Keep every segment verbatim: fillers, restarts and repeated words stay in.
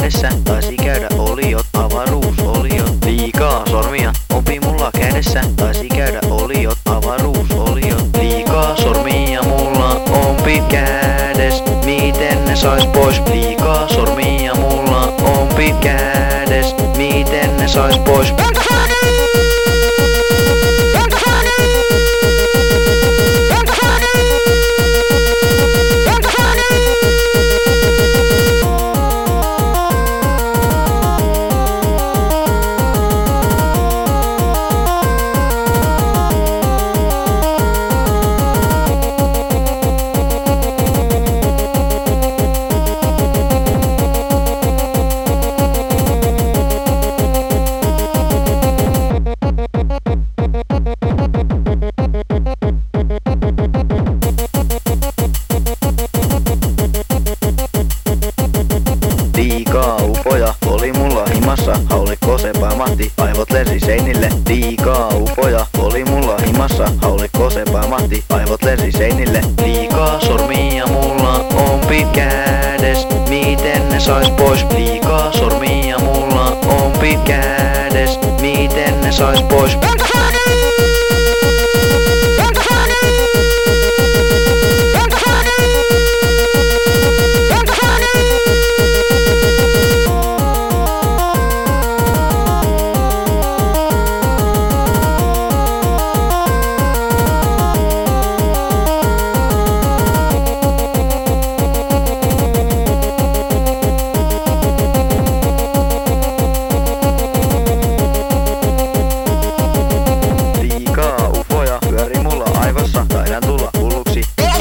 kädessä, taisi käydä oliot, avaruusoliot. Liikaa sormia ompi mulla kädessä, taisi käydä oliot, avaruusoliot. Liikaa sormia mulla ompi kädes, miten ne sais pois? Liikaa sormia mulla ompi kädes, miten ne sais pois? Liikaa ufoja oli mulla himassa, haulikko se pamahti, aivot lensi seinille. Liikaa ufoja oli mulla himassa, haulikko se pamahti, aivot lensi seinille. Liikaa sormia mulla ompi kädes, miten ne sais pois? Liikaa sormia mulla ompi kädes, miten ne sais pois? Taidan tulla hulluksi.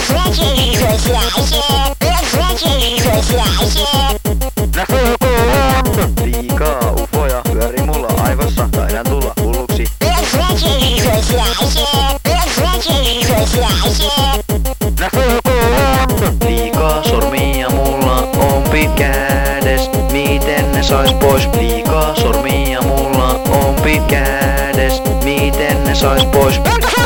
Liikaa ufoja pyöri mulla aivossa, taidan tulla hulluksi. Liikaa sormia mulla ompi kädes, miten ne sais pois? Liikaa sormia mulla ompi kädes, miten ne sais pois?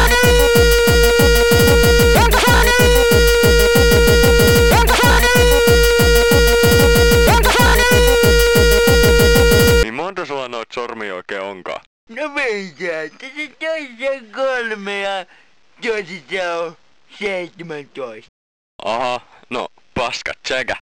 Monta sulla noit sormia oikein onkaan? No meikää, tässä toissa on kolme ja toisessa on seitsemäntoista. Aha, no paskat sekä.